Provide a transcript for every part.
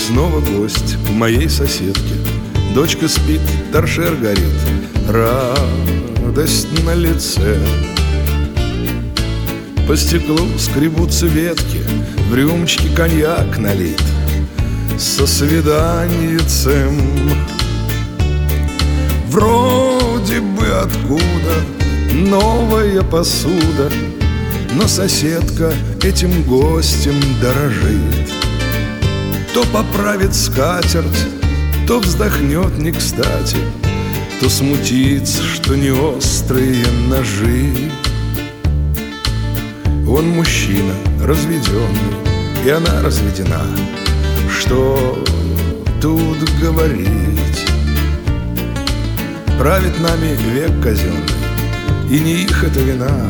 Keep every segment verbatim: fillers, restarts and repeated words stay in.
снова гость в моей соседке. Дочка спит, торшер горит, радость на лице. По стеклу скребутся ветки, в рюмочке коньяк налит со свиданьицем. Вроде бы откуда новая посуда, но соседка этим гостем дорожит. То поправит скатерть, то вздохнет не кстати, то смутится, что не острые ножи. Он мужчина разведенный, и она разведена. Что тут говорить? Правит нами век казенный, и не их это вина,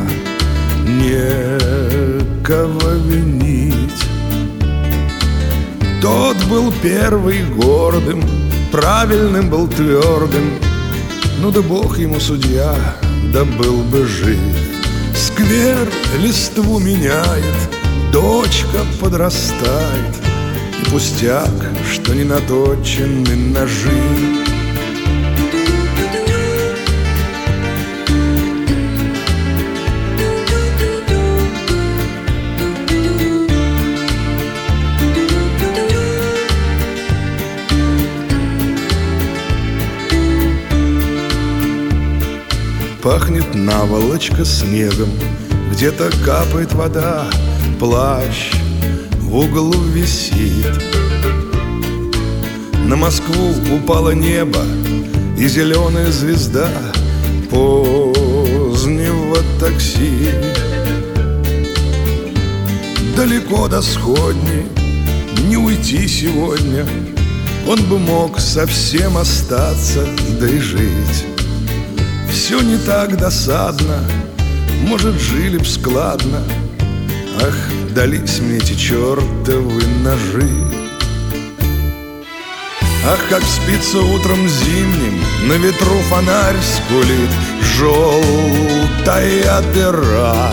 некого винить. Тот был первый гордым, правильным был твердым, ну да бог ему судья, да был бы жив. Сквер листву меняет, дочка подрастает, и пустяк, что не наточены ножи. Пахнет наволочка снегом, где-то капает вода, плащ в углу висит. На Москву упало небо и зеленая звезда позднего такси. Далеко до сходни не уйти сегодня, он бы мог совсем остаться, да и жить. Все не так досадно, может, жили б складно. Ах, дались мне эти чертовы ножи. Ах, как спится утром зимним, на ветру фонарь скулит, желтая дыра.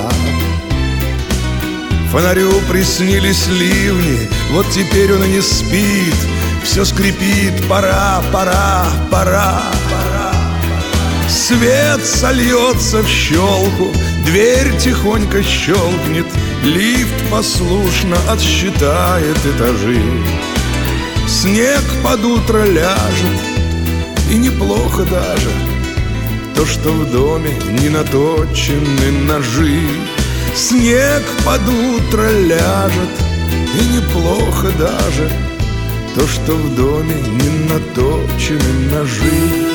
Фонарю приснились ливни, вот теперь он и не спит, все скрипит, пора, пора, пора, пора. Свет сольется в щелку, дверь тихонько щелкнет, лифт послушно отсчитает этажи. Снег под утро ляжет, и неплохо даже то, что в доме не наточены ножи. Снег под утро ляжет, и неплохо даже то, что в доме не наточены ножи.